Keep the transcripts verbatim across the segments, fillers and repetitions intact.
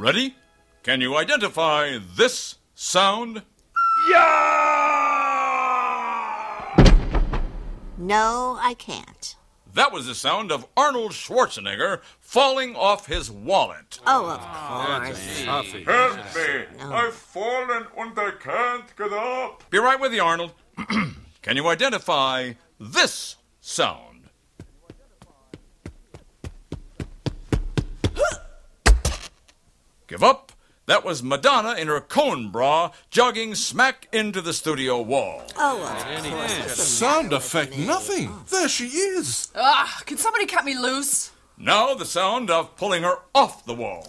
Ready? Can you identify this sound? Yeah! No, I can't. That was the sound of Arnold Schwarzenegger falling off his wallet. Oh, of course. Help me! I've fallen and I can't get up. Be right with you, Arnold. Can you identify this sound? Give up. That was Madonna in her cone bra jogging smack into the studio wall. Oh, of course. Sound effect, nothing. There she is. Ah, can somebody cut me loose? Now the sound of pulling her off the wall.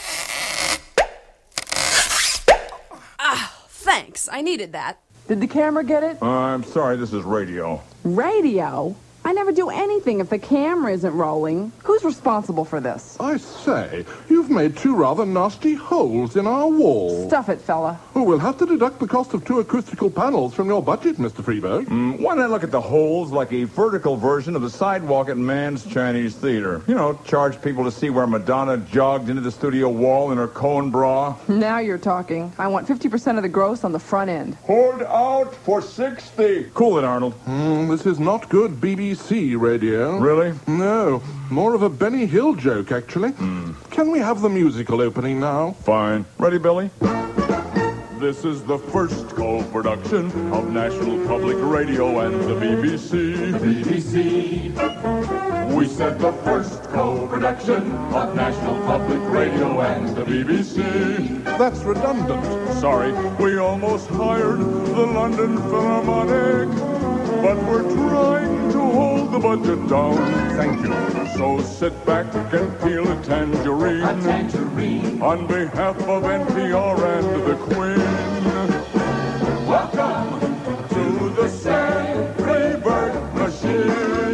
Ah, thanks. I needed that. Did the camera get it? Uh, I'm sorry, this is radio. Radio? I never do anything if the camera isn't rolling. Who's responsible for this? I say, you've made two rather nasty holes in our wall. Stuff it, fella. Oh, we'll have to deduct the cost of two acoustical panels from your budget, Mister Freeberg. Mm, why not look at the holes like a vertical version of the sidewalk at Mann's Chinese Theater? You know, charge people to see where Madonna jogged into the studio wall in her cone bra. Now you're talking. I want fifty percent of the gross on the front end. Hold out for sixty. Cool it, Arnold. Mm, this is not good B B C radio. Really? No, more of a Benny Hill joke, actually. Mm. Can we have the musical opening now? Fine. Ready, Billy? This is the first co-production of National Public Radio and the B B C. B B C. We said the first co-production of National Public Radio and the B B C. That's redundant. Sorry, we almost hired the London Philharmonic, but we're trying to hold the budget down. Thank you. So sit back and peel a tangerine. A tangerine. On behalf of N P R and the Queen. Welcome to the Sam Freeberg Machine.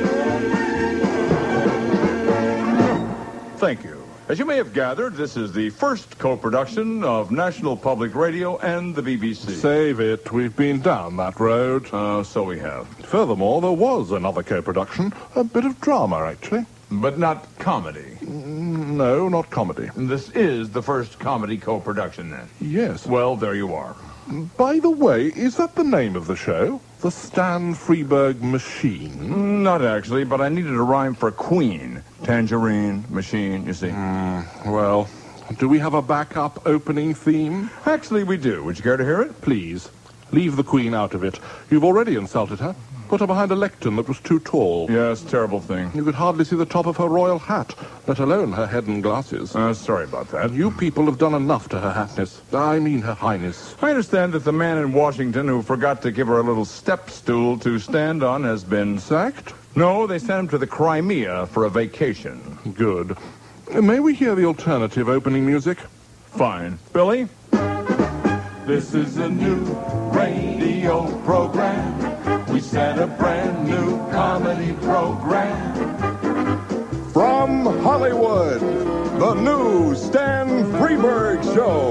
Thank you. As you may have gathered, this is the first co-production of National Public Radio and the B B C. Save it. We've been down that road. Uh, so we have. Furthermore, there was another co-production. A bit of drama, actually. But not comedy. No, not comedy. This is the first comedy co-production, then? Yes. Well, there you are. By the way, is that the name of the show? The Stan Freeberg Machine? Not actually, but I needed a rhyme for queen. Tangerine, machine, you see. Mm, well, do we have a backup opening theme? Actually, we do. Would you care to hear it? Please, leave the Queen out of it. You've already insulted her. Put her behind a lectern that was too tall. Yes, terrible thing. You could hardly see the top of her royal hat, let alone her head and glasses. Uh, sorry about that. And you people have done enough to her hatness. I mean her highness. I understand that the man in Washington who forgot to give her a little step stool to stand on has been sacked? No, they sent him to the Crimea for a vacation. Good. May we hear the alternative opening music? Fine. Billy? This is a new radio program. We set a brand new comedy program. From Hollywood, the new Stan Freeberg Show.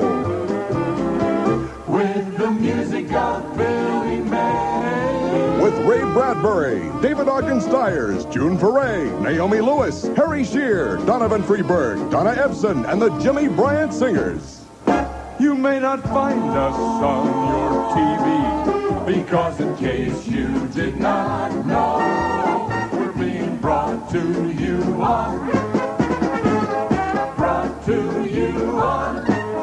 With the music of Billy May. With Ray Bradbury, David Ogden Stiers, June Foray, Naomi Lewis, Harry Shearer, Donovan Freeberg, Donna Ebsen, and the Jimmy Bryant Singers. You may not find us on your T V, because in case you did not know, we're being brought to you on, brought to you on,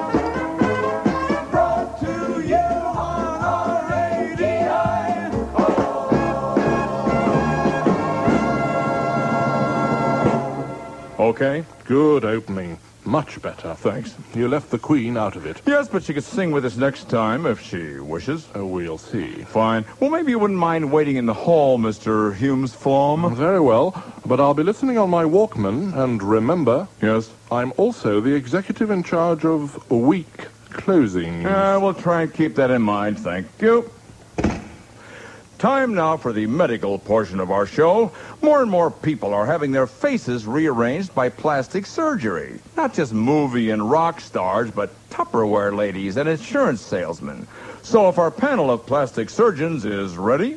brought to you on R A D I O. Okay. Good opening. Much better. Thanks. You left the Queen out of it. Yes, but she could sing with us next time if she wishes. Oh, we'll see. Fine. Well, maybe you wouldn't mind waiting in the hall, Mister Humes-Flom. Very well, but I'll be listening on my Walkman, and remember... Yes? I'm also the executive in charge of week closings. Uh, we'll try and keep that in mind, thank you. Time now for the medical portion of our show. More and more people are having their faces rearranged by plastic surgery. Not just movie and rock stars, but Tupperware ladies and insurance salesmen. So if our panel of plastic surgeons is ready...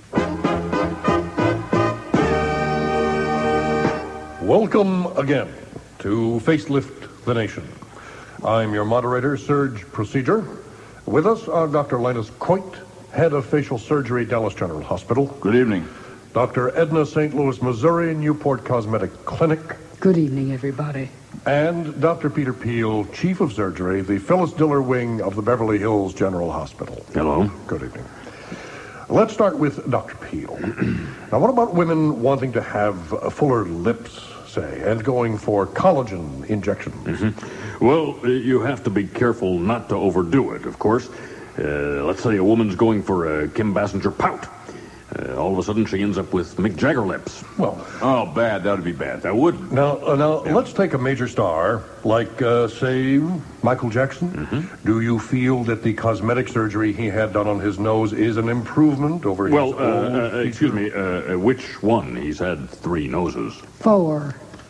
Welcome again to Facelift the Nation. I'm your moderator, Surge Procedure. With us are Doctor Linus Coit, head of facial surgery, Dallas General Hospital. Good evening. Doctor Edna Saint Louis, Missouri, Newport Cosmetic Clinic. Good evening, everybody. And Doctor Peter Peel, Chief of Surgery, the Phyllis Diller Wing of the Beverly Hills General Hospital. Hello. Good evening. Let's start with Doctor Peel. Now, what about women wanting to have uh, fuller lips, say, and going for collagen injections? Mm-hmm. Well, uh, you have to be careful not to overdo it, of course. Uh, let's say a woman's going for a Kim Basinger pout. Uh, all of a sudden, she ends up with Mick Jagger lips. Well, oh, bad. That would be bad. That would. Now, uh, now yeah. let's take a major star like, uh, say, Michael Jackson. Mm-hmm. Do you feel that the cosmetic surgery he had done on his nose is an improvement over well, his uh, old uh, excuse me, uh, which one? He's had three noses. Four.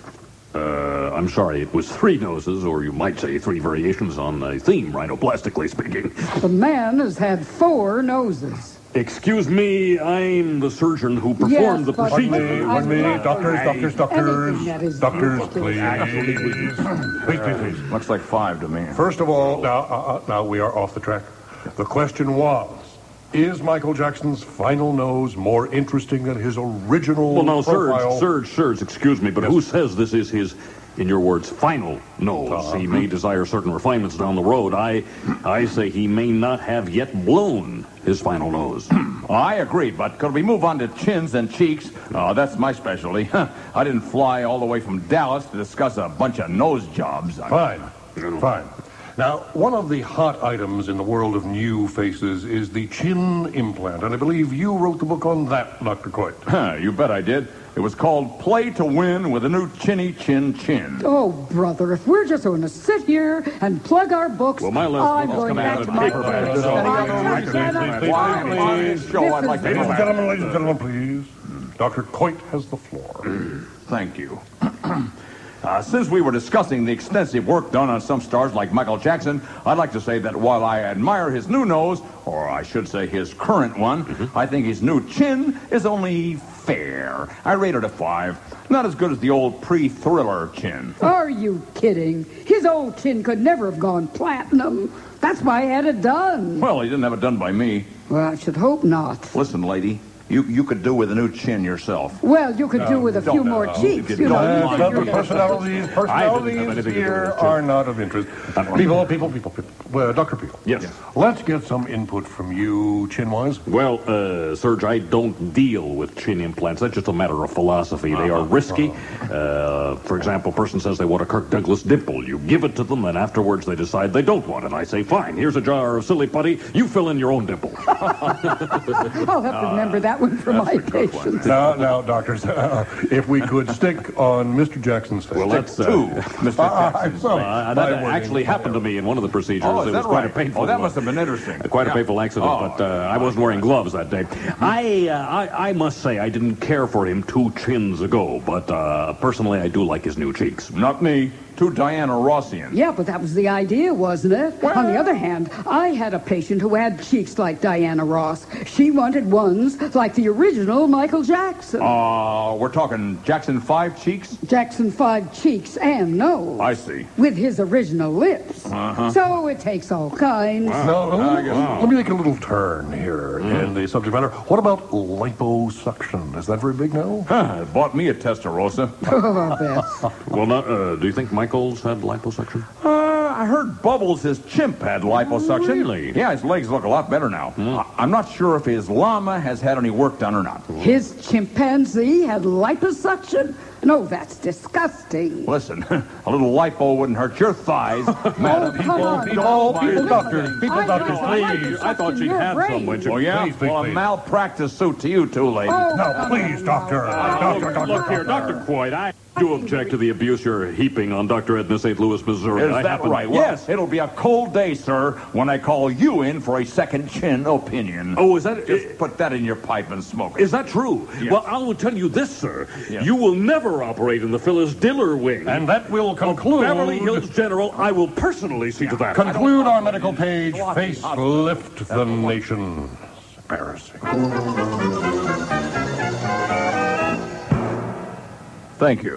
Uh, I'm sorry, it was three noses, or you might say three variations on a theme, rhinoplastically speaking. The man has had four noses. Excuse me, I'm the surgeon who performed yes, the but procedure. One minute, one minute, doctors, doctors, doctors, doctors, doctors, please. Please, please, please. Looks like five to me. First of all, now, uh, now we are off the track. The question was, is Michael Jackson's final nose more interesting than his original Well, now, profile? Surge, Surge, Surge, excuse me, but Yes. who says this is his, in your words, final nose? Uh-huh. He may desire certain refinements down the road. I, I say he may not have yet blown his final nose. I agree, but could we move on to chins and cheeks? Uh, that's my specialty. I didn't fly all the way from Dallas to discuss a bunch of nose jobs. Fine, fine. Now, one of the hot items in the world of new faces is the chin implant, and I believe you wrote the book on that, Doctor Coit. You bet I did. It was called Play to Win with a new chinny chin chin. Oh, brother, if we're just going to sit here and plug our books, Well, my list I'm will going come back out to of my paperback. place. So- I just cannot- Why, on this show, I'd like to Ladies go and back. gentlemen, ladies and gentlemen, please. Doctor Coit has the floor. Thank you. Uh, since we were discussing the extensive work done on some stars like Michael Jackson, I'd like to say that while I admire his new nose, or I should say his current one, Mm-hmm. I think his new chin is only fair. I rate it a five. Not as good as the old pre-Thriller chin. Are you kidding? His old chin could never have gone platinum. That's why I had it done. Well, he didn't have it done by me. Well, I should hope not. Listen, lady, you you could do with a new chin yourself. Well, you could do with a few don't, more no, cheeks. you You don't. know, Uh, you the could- personalities, I didn't have personalities anything to do here with it. are not of interest. People, people, people, people. Well, Doctor Peel. Yes. Let's get some input from you, chin-wise. Well, uh, Serge, I don't deal with chin implants. That's just a matter of philosophy. They are risky. Uh, for example, a person says they want a Kirk Douglas dimple. You give it to them, and afterwards they decide they don't want it. I say, fine, here's a jar of silly putty. You fill in your own dimple. I'll have to remember that one for my patients. Now, now, doctors, uh, if we could stick on Mister Jackson's face. Well, that's... Uh, Two, Mister Ah, Jackson. I'm sorry. Uh, My that wording. actually happened to me in one of the procedures. Oh, is it that was quite right? a painful Oh, that one. must have been interesting. Quite a Yeah. painful accident, Oh, but uh, I wasn't wearing gloves that day. I, uh, I I must say I didn't care for him two chins ago, but uh, personally I do like his new cheeks. Not me. Two Diana Rossians. Yeah, but that was the idea, wasn't it? On the other hand, I had a patient who had cheeks like Diana Ross. She wanted ones like the original Michael Jackson. Uh, we're talking Jackson five cheeks? Jackson five cheeks and nose. I see. With his original lips. Uh-huh. So it takes all kinds. Now, let, me, let me make a little turn here in the subject matter. What about liposuction? Is that very big now? Huh, it bought me a Testarossa. Oh, I bet. Well, now, uh, do you think Michael's had liposuction? Uh, I heard Bubbles, his chimp, had liposuction. Really? Yeah, his legs look a lot better now. I- I'm not sure if his llama has had any work done or not. His chimpanzee had liposuction? No, that's disgusting. Listen, a little lipo wouldn't hurt your thighs, madam. Oh, come on. people, Doctor. people, doctors, people, I doctors, know, I please. I thought she your had brain. some when she... Oh, yeah? Please, please, well, please. a malpractice suit to you two, lady. Oh, No, come please, on, doctor. now. Doctor, doctor, Look here, Doctor Coit, I do object to the abuse you're heaping on Doctor Edna Saint Louis, Missouri. Is I that happen- right? Well, Yes. It'll be a cold day, sir, when I call you in for a second chin opinion. Oh, is that... Just put that in your pipe and smoke it. Is that true? Yes. Well, I will tell you this, sir. Yes. You will never operate in the Phyllis Diller wing. And that will conclude... Beverly Hills General, I will personally see to that. Conclude our medical page. Facelift the nation. Embarrassing. Thank you.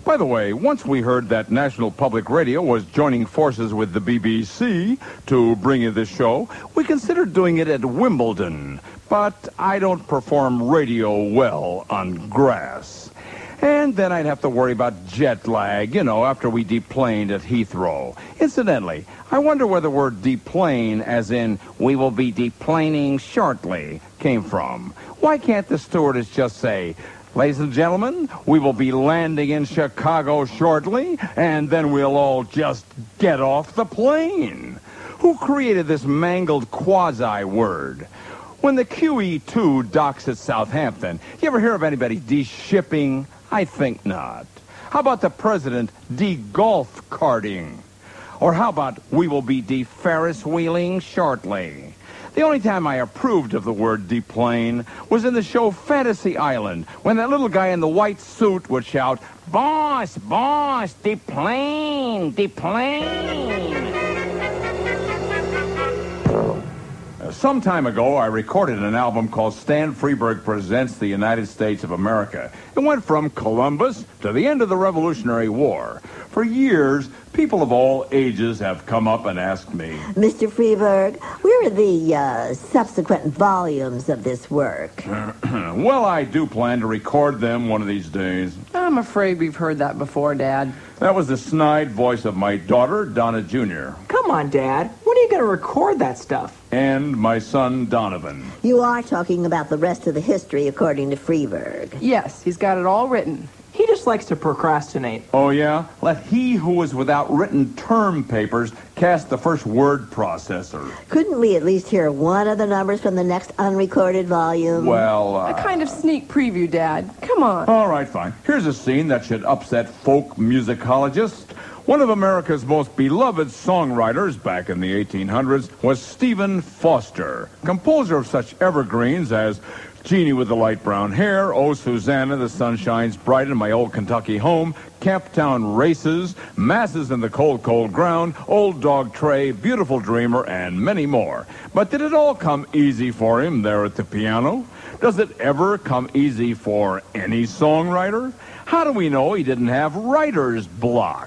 By the way, once we heard that National Public Radio was joining forces with the B B C to bring you this show, we considered doing it at Wimbledon. But I don't perform radio well on grass. And then I'd have to worry about jet lag, you know, after we deplaned at Heathrow. Incidentally, I wonder where the word deplane, as in, we will be deplaning shortly, came from. Why can't the stewardess just say, ladies and gentlemen, we will be landing in Chicago shortly, and then we'll all just get off the plane? Who created this mangled quasi-word? When the Q E two docks at Southampton, you ever hear of anybody de-shipping? I think not. How about the president de-golf karting? Or how about we will be de-Ferris wheeling shortly? The only time I approved of the word deplane was in the show Fantasy Island, when that little guy in the white suit would shout, "Boss, boss, deplane, deplane." Some time ago, I recorded an album called Stan Freberg Presents the United States of America. It went from Columbus to the end of the Revolutionary War. For years, people of all ages have come up and asked me, Mister Freberg, where are the uh, subsequent volumes of this work? Well, I do plan to record them one of these days. I'm afraid we've heard that before, Dad. That was the snide voice of my daughter, Donna Junior Come on, Dad. When are you going to record that stuff? And my son, Donovan. You are talking about the rest of the history according to Freberg. Yes, he's got it all written. He just likes to procrastinate. Oh, yeah? Let he who was without written term papers cast the first word processor. Couldn't we at least hear one of the numbers from the next unrecorded volume? Well, uh... A kind of sneak preview, Dad. Come on. All right, fine. Here's a scene that should upset folk musicologists. One of America's most beloved songwriters back in the eighteen hundreds was Stephen Foster, composer of such evergreens as Jeannie with the Light Brown Hair, Oh Susanna, The Sun Shines Bright in My Old Kentucky Home, Camptown Races, Masses in the Cold, Cold Ground, Old Dog Tray, Beautiful Dreamer, and many more. But did it all come easy for him there at the piano? Does it ever come easy for any songwriter? How do we know he didn't have writer's block?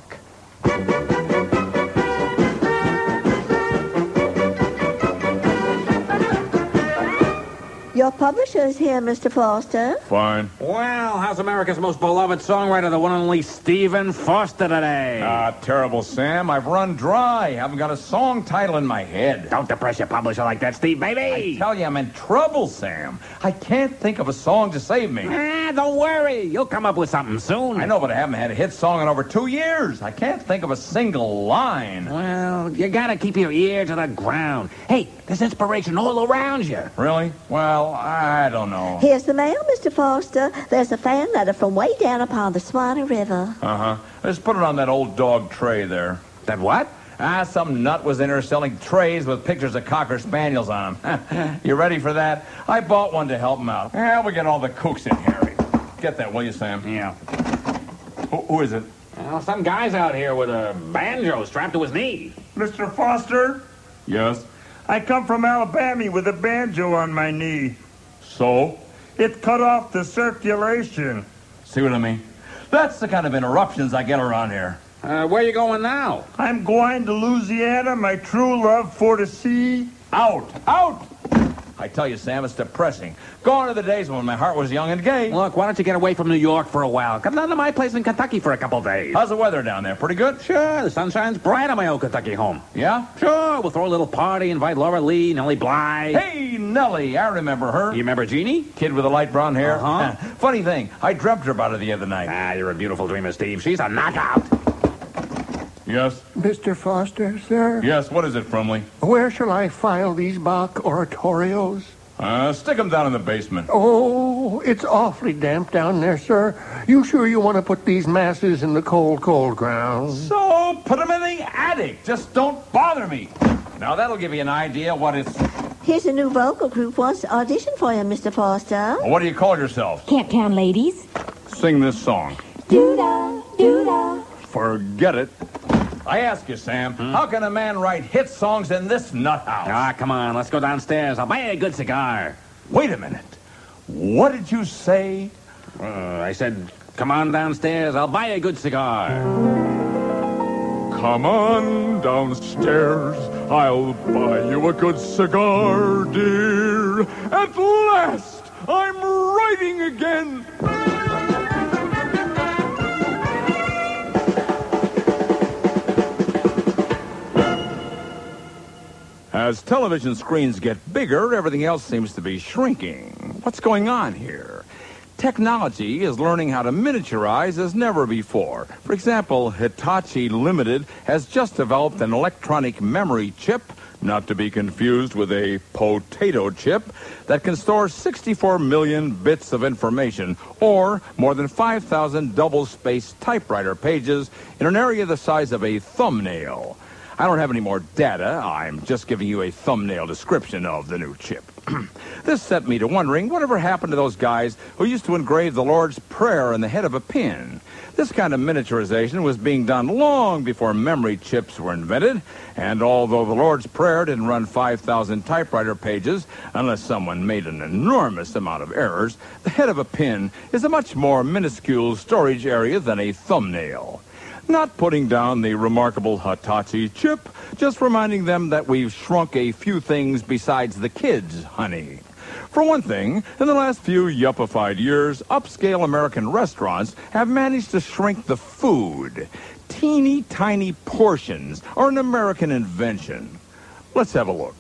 Your publisher is here, Mister Foster. Fine. Well, how's America's most beloved songwriter, the one and only Stephen Foster today? Ah, terrible, Sam. I've run dry. Haven't got a song title in my head. Don't depress your publisher like that, Steve, baby. I tell you, I'm in trouble, Sam. I can't think of a song to save me. Ah, don't worry. You'll come up with something soon. I know, but I haven't had a hit song in over two years. I can't think of a single line. Well, you gotta keep your ear to the ground. Hey, there's inspiration all around you. Really? Well, I don't know. Here's the mail, Mister Foster. There's a fan letter from way down upon the Swanee River. Uh-huh. Just put it on that old dog tray there. That what? Ah, some nut was in there selling trays with pictures of Cocker Spaniels on them. You ready for that? I bought one to help him out. Yeah, we get all the kooks in here. Get that, will you, Sam? Yeah. Who, who is it? Well, some guy's out here with a banjo strapped to his knee. Mister Foster? Yes? I come from Alabama with a banjo on my knee. So? It cut off the circulation. See what I mean? That's the kind of interruptions I get around here. Uh, where you going now? I'm going to Louisiana, my true love for to see. Out! Out! I tell you, Sam, it's depressing. Gone are the days when my heart was young and gay. Look, why don't you get away from New York for a while? Come down to my place in Kentucky for a couple days. How's the weather down there? Pretty good? Sure, the sun shines bright on my old Kentucky home. Yeah? Sure, we'll throw a little party, invite Laura Lee, Nellie Bly. Hey, Nellie, I remember her. You remember Jeannie? Kid with the light brown hair? Uh-huh. Funny thing, I dreamt her about her the other night. Ah, you're a beautiful dreamer, Steve. She's a knockout. Yes? Mister Foster, sir? Yes, what is it, Frumley? Where shall I file these Bach oratorios? Uh, stick them down in the basement. Oh, it's awfully damp down there, sir. You sure you want to put these masses in the cold, cold ground? So, put them in the attic. Just don't bother me. Now, that'll give you an idea what it's... Here's a new vocal group wants to audition for you, Mister Foster. Well, what do you call yourself? Camptown Ladies. Sing this song. Doo-da, doo-da. Forget it. I ask you, Sam, hmm? how can a man write hit songs in this nut house? Ah, come on, let's go downstairs. I'll buy you a good cigar. Wait a minute. What did you say? Uh, I said, Come on downstairs. I'll buy you a good cigar. Come on downstairs. I'll buy you a good cigar, dear. At last, I'm writing again. As television screens get bigger, everything else seems to be shrinking. What's going on here? Technology is learning how to miniaturize as never before. For example, Hitachi Limited has just developed an electronic memory chip, not to be confused with a potato chip, that can store sixty-four million bits of information, or more than five thousand double-spaced typewriter pages in an area the size of a thumbnail. I don't have any more data. I'm just giving you a thumbnail description of the new chip. This set me to wondering whatever happened to those guys who used to engrave the Lord's Prayer in the head of a pin. This kind of miniaturization was being done long before memory chips were invented, and although the Lord's Prayer didn't run five thousand typewriter pages unless someone made an enormous amount of errors, the head of a pin is a much more minuscule storage area than a thumbnail. Not putting down the remarkable Hitachi chip, just reminding them that we've shrunk a few things besides the kids, honey. For one thing, in the last few yuppified years, upscale American restaurants have managed to shrink the food. Teeny tiny portions are an American invention. Let's have a look.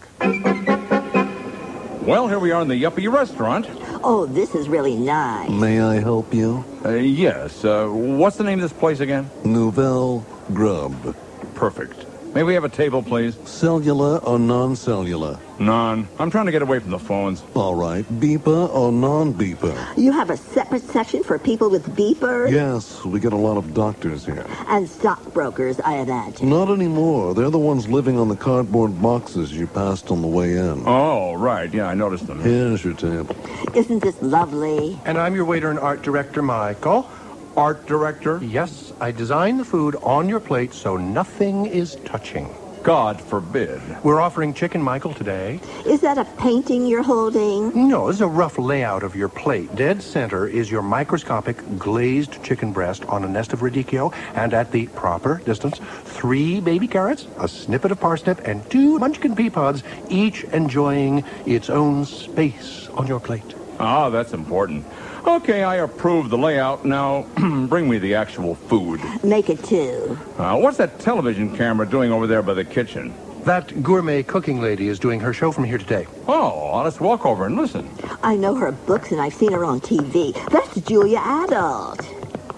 Well, here we are in the yuppie restaurant. Oh, this is really nice. May I help you? Uh, yes. Uh, what's the name of this place again? Nouvelle Grub. Perfect. May we have a table, please? Cellular or non-cellular? Non. I'm trying to get away from the phones. All right. Beeper or non-beeper? You have a separate section for people with beepers? Yes, we get a lot of doctors here. And stockbrokers, I imagine. Not anymore. They're the ones living on the cardboard boxes you passed on the way in. Oh, right. Yeah, I noticed them. Here's your table. Isn't this lovely? And I'm your waiter and art director, Michael. Art director? Yes, I design the food on your plate so nothing is touching. God forbid. We're offering Chicken Michael today. Is that a painting you're holding? No, this is a rough layout of your plate. Dead center is your microscopic glazed chicken breast on a nest of radicchio, and at the proper distance, three baby carrots, a snippet of parsnip, and two munchkin pea pods, each enjoying its own space on your plate. Ah, that's important. Okay, I approve the layout. Now, bring me the actual food. Make it two. Uh, what's that television camera doing over there by the kitchen? That gourmet cooking lady is doing her show from here today. Oh, let's walk over and listen. I know her books and I've seen her on T V. That's Julia Adult.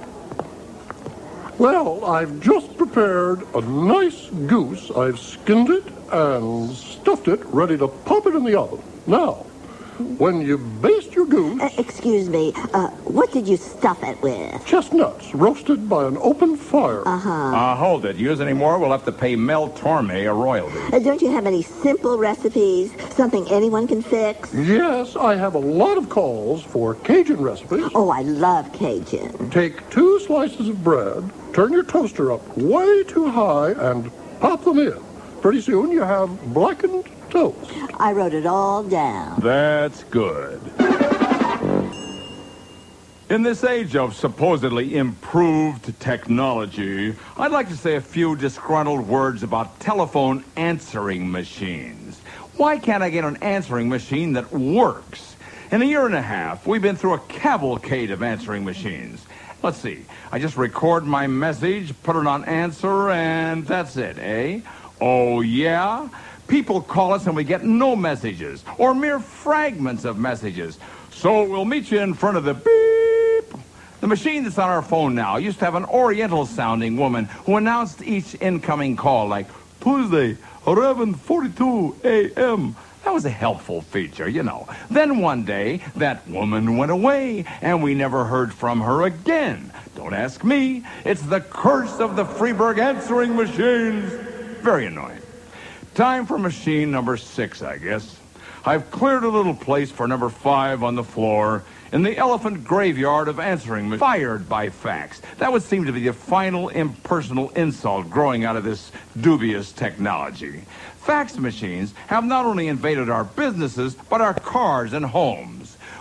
Well, I've just prepared a nice goose. I've skinned it and stuffed it, ready to pop it in the oven. Now, when you baste your goose... Uh, excuse me, uh, what did you stuff it with? Chestnuts, roasted by an open fire. Uh-huh. Uh, hold it. Use any more, we'll have to pay Mel Torme a royalty. Uh, don't you have any simple recipes? Something anyone can fix? Yes, I have a lot of calls for Cajun recipes. Oh, I love Cajun. Take two slices of bread, turn your toaster up way too high, and pop them in. Pretty soon you have blackened toast. I wrote it all down. That's good. In this age of supposedly improved technology, I'd like to say a few disgruntled words about telephone answering machines. Why can't I get an answering machine that works? In a year and a half, we've been through a cavalcade of answering machines. Let's see. I just record my message, put it on answer, and that's it, eh? Oh, yeah? People call us and we get no messages, or mere fragments of messages. So we'll meet you in front of the beep. The machine that's on our phone now used to have an oriental-sounding woman who announced each incoming call like, Tuesday, eleven forty-two a m That was a helpful feature, you know. Then one day, that woman went away, and we never heard from her again. Don't ask me. It's the curse of the Freeburg answering machines. Very annoying. Time for machine number six, I guess. I've cleared a little place for number five on the floor in the elephant graveyard of answering machines. Fired by fax. That would seem to be the final impersonal insult growing out of this dubious technology. Fax machines have not only invaded our businesses, but our cars and homes.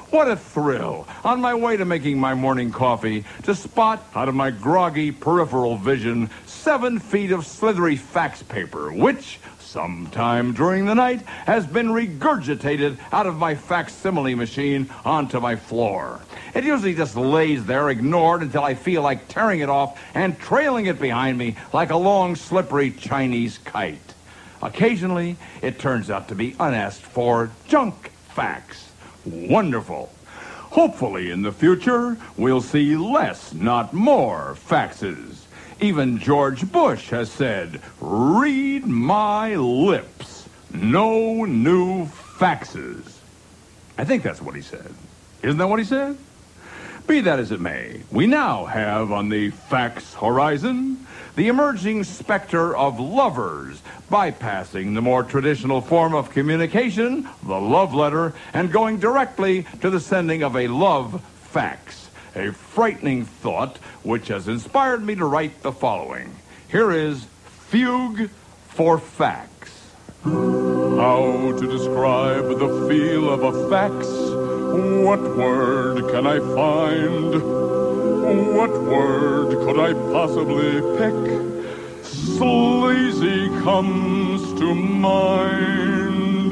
What a thrill, on my way to making my morning coffee, to spot out of my groggy peripheral vision seven feet of slithery fax paper, which, sometime during the night, has been regurgitated out of my facsimile machine onto my floor. It usually just lays there, ignored, until I feel like tearing it off and trailing it behind me like a long, slippery Chinese kite. Occasionally, it turns out to be unasked for junk fax. Wonderful. Hopefully, in the future, we'll see less, not more, faxes. Even George Bush has said, "Read my lips. No new faxes." I think that's what he said. Isn't that what he said? Be that as it may, we now have on the fax horizon the emerging specter of lovers, bypassing the more traditional form of communication, the love letter, and going directly to the sending of a love fax. A frightening thought which has inspired me to write the following. Here is Fugue for Fax. How to describe the feel of a fax? What word can I find? What word could I possibly pick? Sleazy comes to mind.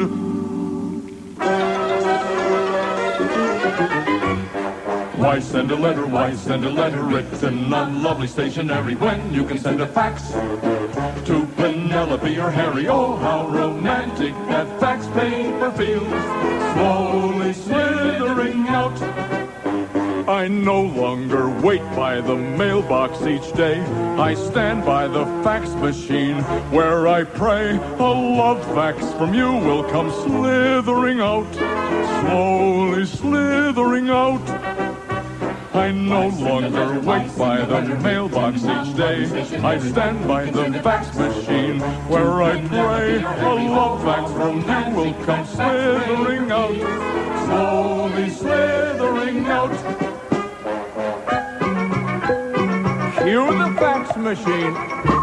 Why send a letter, why send a letter written on lovely stationery when you can send a fax to Penelope or Harry? Oh, how romantic that fax paper feels, slowly slithering out. I no longer wait by the mailbox each day. I stand by the fax machine where I pray a love fax from you will come slithering out, slowly slithering out. I no longer wait by the mailbox each day. I stand by the fax machine where I pray a love fax from you will come slithering out, slowly slithering out. Cue the fax machine.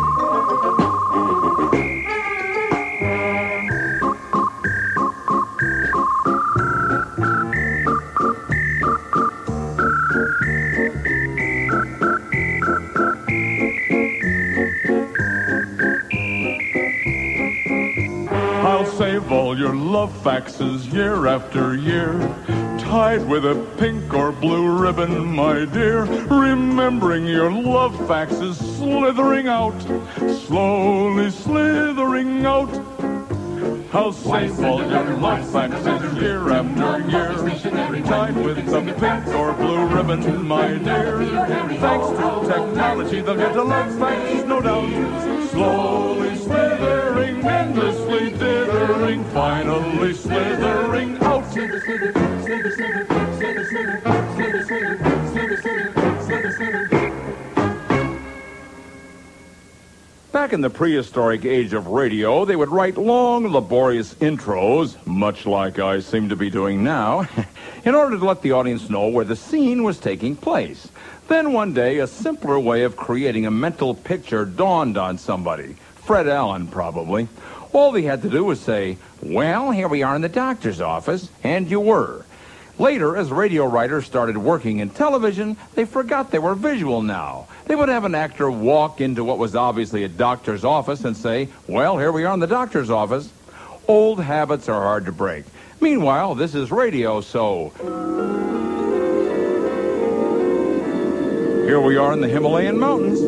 I'll save all your love faxes year after year, tied with a pink or blue ribbon, my dear, remembering your love faxes slithering out, slowly slithering out. I'll save all your love faxes year after year, tied with a pink or blue ribbon, my dear. Thanks to technology, they'll get a love fax, no doubt. Slowly slithering, endlessly dithering, finally slithering out. Slither, slither, slither, slither, slither, slither, slither, slither, slither, slither, slither. Back in the prehistoric age of radio, they would write long, laborious intros, much like I seem to be doing now, in order to let the audience know where the scene was taking place. Then one day, a simpler way of creating a mental picture dawned on somebody. Fred Allen, probably. All he had to do was say, "Well, here we are in the doctor's office," and you were. Later, as radio writers started working in television, they forgot they were visual now. They would have an actor walk into what was obviously a doctor's office and say, "Well, here we are in the doctor's office." Old habits are hard to break. Meanwhile, this is radio, so... here we are in the Himalayan mountains.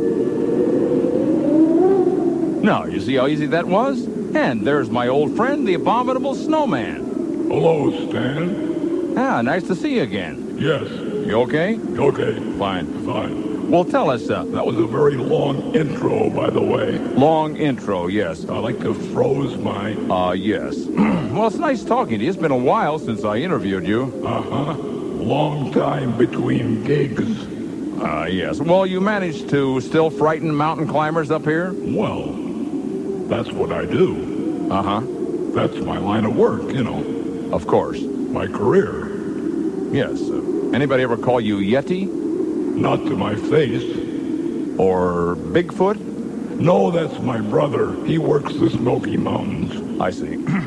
Now, you see how easy that was? And there's my old friend, the Abominable Snowman. Hello, Stan. Ah, nice to see you again. Yes. You okay? Okay. Fine. Fine. Well, tell us, uh... that was a very long intro, by the way. Long intro, yes. I like to froze my... Uh, yes. Well, it's nice talking to you. It's been a while since I interviewed you. Uh-huh. Long time between gigs. Uh, yes. Well, you managed to still frighten mountain climbers up here? Well, that's what I do. Uh-huh. That's my line of work, you know. Of course. My career. Yes. Uh, anybody ever call you Yeti? Not to my face. Or Bigfoot? No, that's my brother. He works the Smoky Mountains. I see.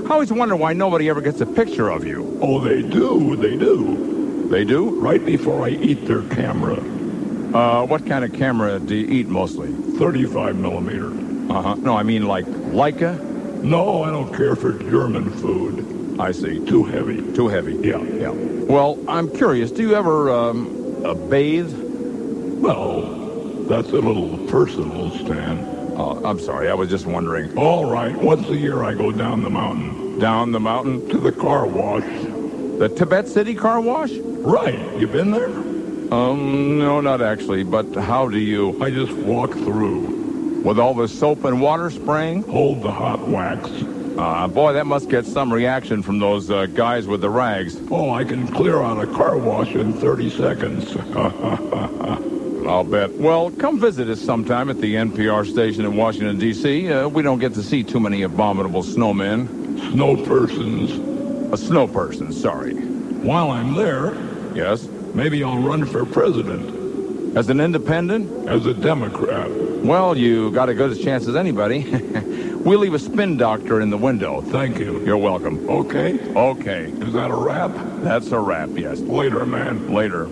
I always wonder why nobody ever gets a picture of you. Oh, they do, they do. They do? Right before I eat their camera. Uh, what kind of camera do you eat mostly? thirty-five millimeter. Uh-huh. No, I mean like Leica? No, I don't care for German food. I see. Too heavy. Too heavy? Yeah, yeah. Well, I'm curious. Do you ever, um, uh, bathe? Well, that's a little personal, Stan. Oh, I'm sorry. I was just wondering. All right. Once a year I go down the mountain. Down the mountain? To the car wash. The Tibet City car wash? Right. You been there? Um, no, not actually. But how do you... I just walk through. With all the soap and water spraying? Hold the hot wax. Uh, boy, that must get some reaction from those uh, guys with the rags. Oh, I can clear out a car wash in thirty seconds. I'll bet. Well, come visit us sometime at the N P R station in Washington, D C Uh, we don't get to see too many abominable snowmen. Snow persons. A snow person, sorry. While I'm there... Yes? Maybe I'll run for president. As an independent? As a Democrat. Well, you got as good a chance as anybody. We'll leave a spin doctor in the window. Thank you. You're welcome. Okay? Okay. Is that a wrap? That's a wrap, yes. Later, man. Later.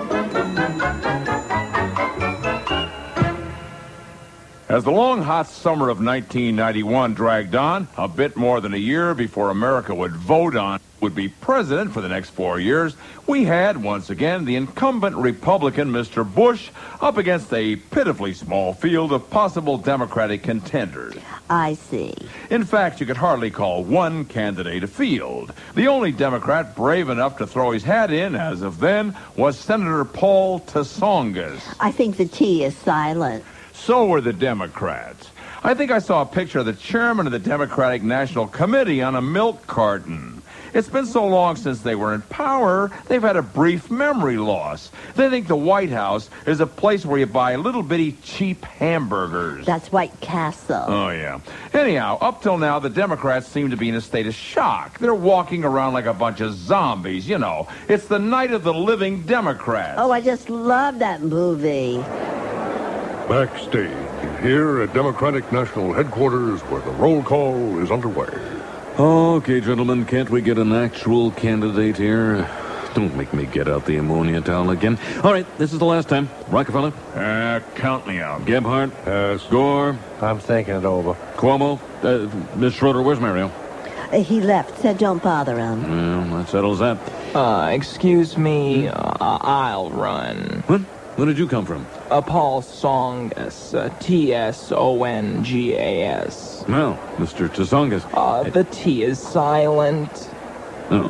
As the long, hot summer of nineteen ninety-one dragged on, a bit more than a year before America would vote on would be president for the next four years, we had, once again, the incumbent Republican Mister Bush up against a pitifully small field of possible Democratic contenders. I see. In fact, you could hardly call one candidate a field. The only Democrat brave enough to throw his hat in, as of then, was Senator Paul Tsongas. I think the T is silent. So were the Democrats. I think I saw a picture of the chairman of the Democratic National Committee on a milk carton. It's been so long since they were in power, they've had a brief memory loss. They think the White House is a place where you buy little bitty cheap hamburgers. That's White Castle. Oh, yeah. Anyhow, up till now, the Democrats seem to be in a state of shock. They're walking around like a bunch of zombies, you know. It's the night of the living Democrats. Oh, I just love that movie. Backstage, here at Democratic National Headquarters, where the roll call is underway. Okay, gentlemen, can't we get an actual candidate here? Don't make me get out the ammonia towel again. All right, this is the last time. Rockefeller? Uh, count me out. Gebhardt? Yes. Gore? I'm thinking it over. Cuomo? Uh, Miss Schroeder, where's Mario? Uh, he left, said don't bother him. Well, that settles that. Uh, excuse me, uh, I'll run. What? Where did you come from? Uh, Paul Tsongas, uh, T S O N G A S. Well, Mister Tsongas. Uh, the T is silent. Oh.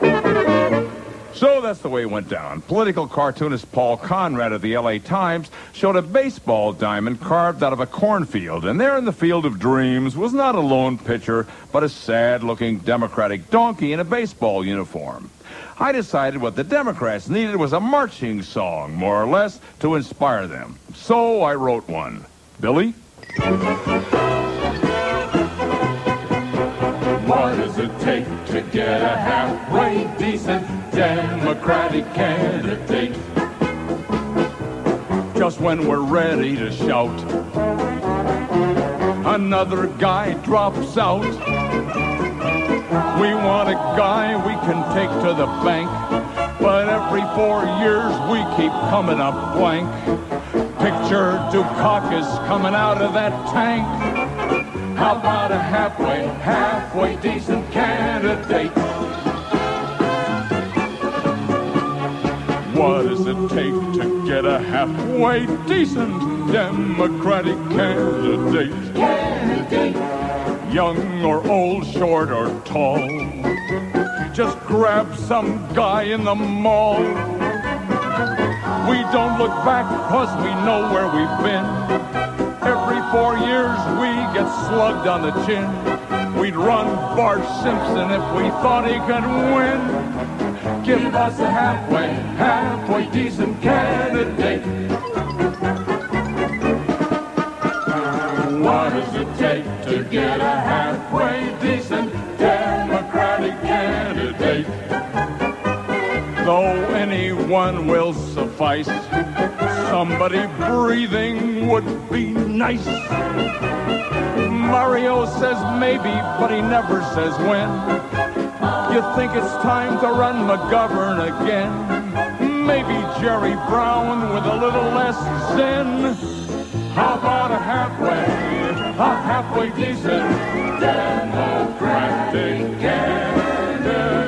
So that's the way it went down. Political cartoonist Paul Conrad of the L A Times showed a baseball diamond carved out of a cornfield, and there in the field of dreams was not a lone pitcher, but a sad-looking Democratic donkey in a baseball uniform. I decided what the Democrats needed was a marching song, more or less, to inspire them. So I wrote one. Billy? What does it take to get a halfway decent Democratic candidate? Just when we're ready to shout, another guy drops out. We want a guy we can take to the bank, but every four years we keep coming up blank. Picture Dukakis coming out of that tank. How about a halfway, halfway decent candidate? What does it take to get a halfway decent Democratic candidate? Candidate. Young or old, short or tall, just grab some guy in the mall. We don't look back cause we know where we've been. Every four years we get slugged on the chin. We'd run Bart Simpson if we thought he could win. Give us a halfway, halfway decent candidate. What does it take to get a halfway decent Democratic candidate? Though anyone will suffice, somebody breathing would be nice. Mario says maybe, but he never says when. You think it's time to run McGovern again? Maybe Jerry Brown with a little less zen. How about a halfway, a halfway decent Democratic candidate?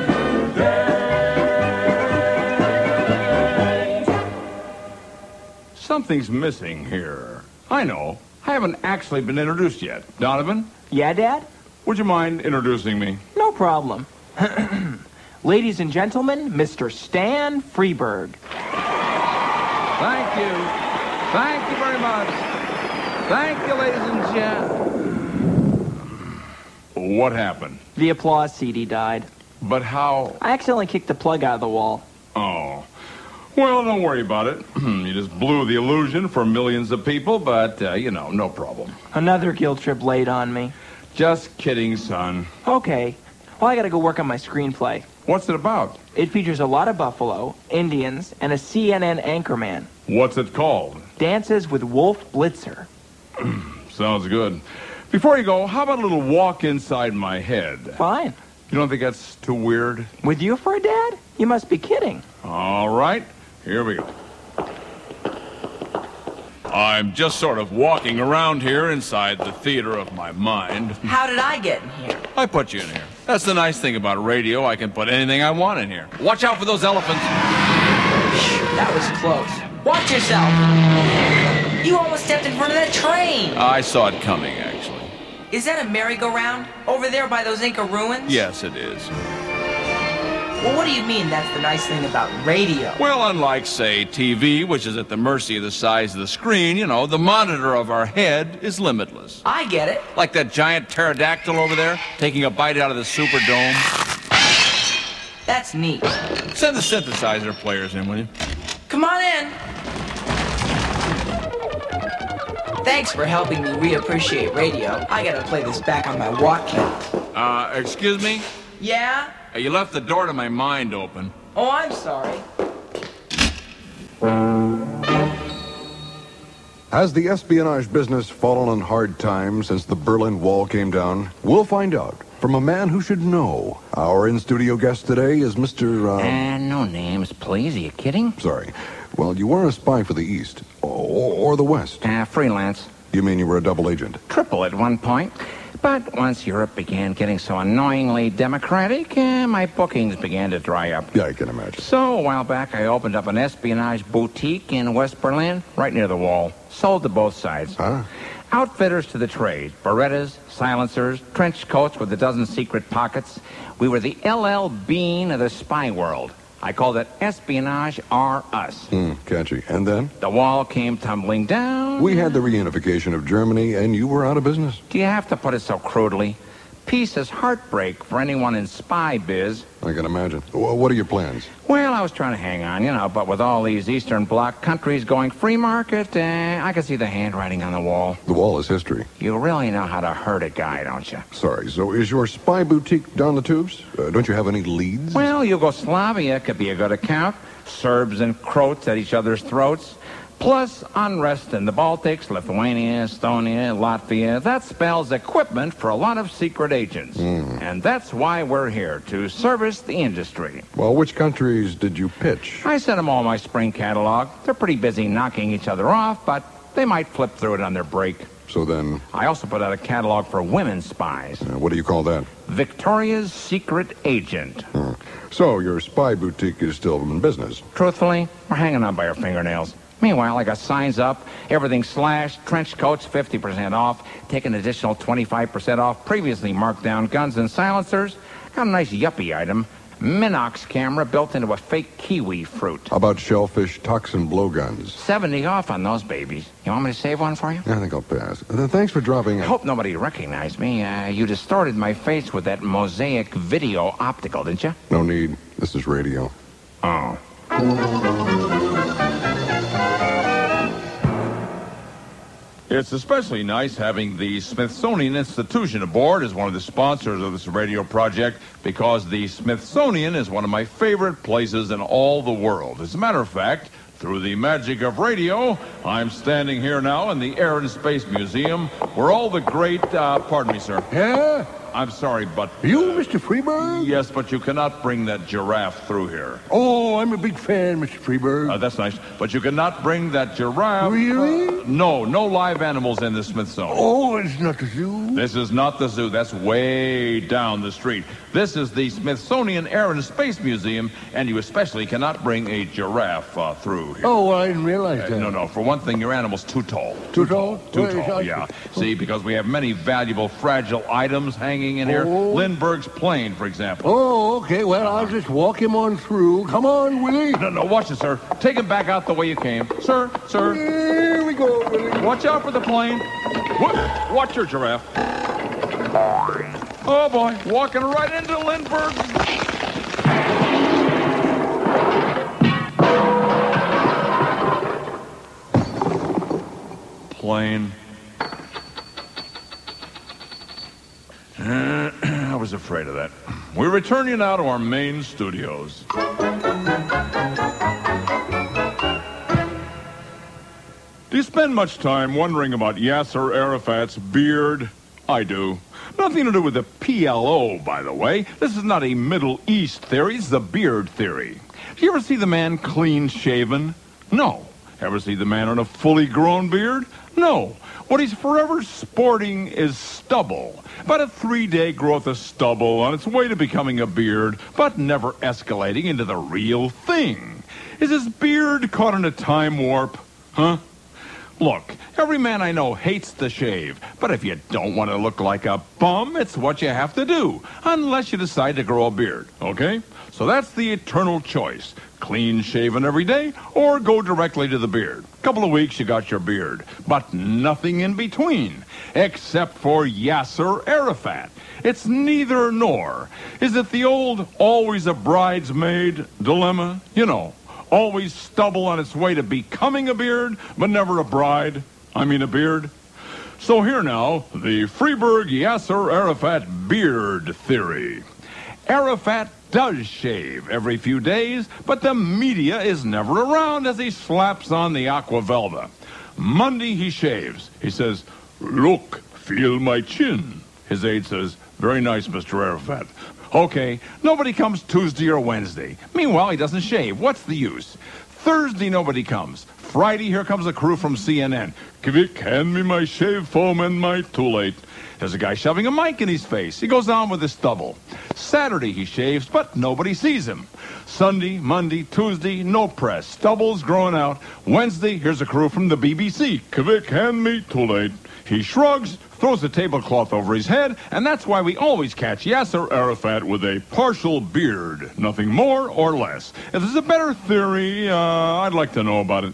Something's missing here. I know. I haven't actually been introduced yet. Donovan? Yeah, Dad? Would you mind introducing me? No problem. Ladies and gentlemen, Mister Stan Freeberg. Thank you. Thank you very much. Thank you, ladies and gentlemen. What happened? The applause C D died. But how? I accidentally kicked the plug out of the wall. Oh. Well, don't worry about it. You just blew the illusion for millions of people, but, uh, you know, no problem. Another guilt trip laid on me. Just kidding, son. Okay. Well, I gotta go work on my screenplay. What's it about? It features a lot of buffalo, Indians, and a C N N anchorman. What's it called? Dances with Wolf Blitzer. Sounds good. Before you go, how about a little walk inside my head? Fine. You don't think that's too weird? With you for a dad? You must be kidding. All right. Here we go. I'm just sort of walking around here inside the theater of my mind. How did I get in here? I put you in here. That's the nice thing about radio. I can put anything I want in here. Watch out for those elephants. That was close. Watch yourself. You almost stepped in front of that train. I saw it coming, actually. Is that a merry-go-round over there by those Inca ruins? Yes, it is. Well, what do you mean that's the nice thing about radio? Well, unlike, say, T V, which is at the mercy of the size of the screen, you know, the monitor of our head is limitless. I get it. Like that giant pterodactyl over there, taking a bite out of the Superdome. That's neat. Send the synthesizer players in, will you? Come on in. Thanks for helping me reappreciate radio. I gotta play this back on my walk count. Uh, excuse me? Yeah? You left the door to my mind open. Oh, I'm sorry. Has the espionage business fallen on hard times since the Berlin Wall came down? We'll find out from a man who should know. Our in-studio guest today is Mister Uh... Uh, no names, please. Are you kidding? Sorry. Well, you were a spy for the East. Or, or the West. Uh, freelance. You mean you were a double agent? Triple at one point. But once Europe began getting so annoyingly democratic, uh, my bookings began to dry up. Yeah, I can imagine. So, a while back, I opened up an espionage boutique in West Berlin, right near the wall. Sold to both sides. Huh? Outfitters to the trade. Berettas, silencers, trench coats with a dozen secret pockets. We were the L L Bean of the spy world. I called it Espionage R Us. Hmm, catchy. And then? The wall came tumbling down. We had the reunification of Germany, and you were out of business. Do you have to put it so crudely? Peace is heartbreak for anyone in spy biz. I can imagine. What are your plans? Well, I was trying to hang on, you know, but with all these Eastern Bloc countries going free market, uh, I can see the handwriting on the wall. The wall is history. You really know how to hurt a guy, don't you? Sorry, so is your spy boutique down the tubes? Uh, don't you have any leads? Well, Yugoslavia could be a good account. Serbs and Croats at each other's throats. Plus unrest in the Baltics, Lithuania, Estonia, Latvia. That spells equipment for a lot of secret agents. Mm. And that's why we're here, to service the industry. Well, which countries did you pitch? I sent them all my spring catalog. They're pretty busy knocking each other off, but they might flip through it on their break. So then... I also put out a catalog for women spies. Uh, what do you call that? Victoria's Secret Agent. Hmm. So your spy boutique is still in business? Truthfully, we're hanging on by our fingernails. Meanwhile, I got signs up, everything slashed, trench coats fifty percent off, take an additional twenty-five percent off previously marked down guns and silencers. Got a nice yuppie item, Minox camera built into a fake kiwi fruit. How about shellfish toxin blowguns? seventy off on those babies. You want me to save one for you? I think I'll pass. Uh, thanks for dropping in. I hope nobody recognized me. Uh, you distorted my face with that mosaic video optical, didn't you? No need. This is radio. Oh. It's especially nice having the Smithsonian Institution aboard as one of the sponsors of this radio project, because the Smithsonian is one of my favorite places in all the world. As a matter of fact, Through the magic of radio, I'm standing here now in the Air and Space Museum, where all the great, uh, pardon me, sir. Yeah? I'm sorry, but... You, Mister Freeberg? Yes, but you cannot bring that giraffe through here. Oh, I'm a big fan, Mister Freeberg. Uh, that's nice, but you cannot bring that giraffe... Really? Uh, no, no live animals in the Smithsonian. Oh, it's not the zoo? This is not the zoo. That's way down the street. This is the Smithsonian Air and Space Museum, and you especially cannot bring a giraffe uh, through here. Oh, well, I didn't realize Uh, that. no, no. For one thing, your animal's too tall. Too tall? Too Well, tall, I- yeah. See, because we have many valuable, fragile items hanging in here. Oh. Lindbergh's plane, for example. Oh, okay. Well, I'll just walk him on through. Come on, Willie. No, no, watch it, sir. Take him back out the way you came. Sir, sir. Here we go, Willie. Watch out for the plane. What? Watch your giraffe. Oh, boy. Walking right into Lindbergh. Plane. Uh, I was afraid of that. We return you now to our main studios. Do you spend much time wondering about Yasser Arafat's beard? I do. Nothing to do with the P L O, by the way. This is not a Middle East theory. It's the beard theory. Do you ever see the man clean-shaven? No. Ever see the man on a fully grown beard? No. What he's forever sporting is stubble. About a three-day growth of stubble on its way to becoming a beard, but never escalating into the real thing. Is his beard caught in a time warp? Huh? Look, every man I know hates the shave, but if you don't want to look like a bum, it's what you have to do, unless you decide to grow a beard, okay? So that's the eternal choice. Clean shaven every day, or go directly to the beard. Couple of weeks, you got your beard, but nothing in between, except for Yasser Arafat. It's neither nor. Is it the old always a bridesmaid dilemma? You know, always stubble on its way to becoming a beard, but never a bride. I mean a beard. So here now, the Freeberg Yasser Arafat beard theory. Arafat does shave every few days, but the media is never around as he slaps on the Aquavelva. Monday he shaves. He says, "Look, feel my chin." His aide says, "Very nice, Mister Arafat." Okay, nobody comes Tuesday or Wednesday. Meanwhile, he doesn't shave. What's the use? Thursday, nobody comes. Friday, here comes a crew from C N N. "Quick, hand me my shave foam and my too late." There's a guy shoving a mic in his face. He goes on with his stubble. Saturday, he shaves, but nobody sees him. Sunday, Monday, Tuesday, no press. Stubble's growing out. Wednesday, here's a crew from the B B C. "Quick, hand me too late." He shrugs, throws a tablecloth over his head, and that's why we always catch Yasser Arafat with a partial beard. Nothing more or less. If there's a better theory, uh, I'd like to know about it.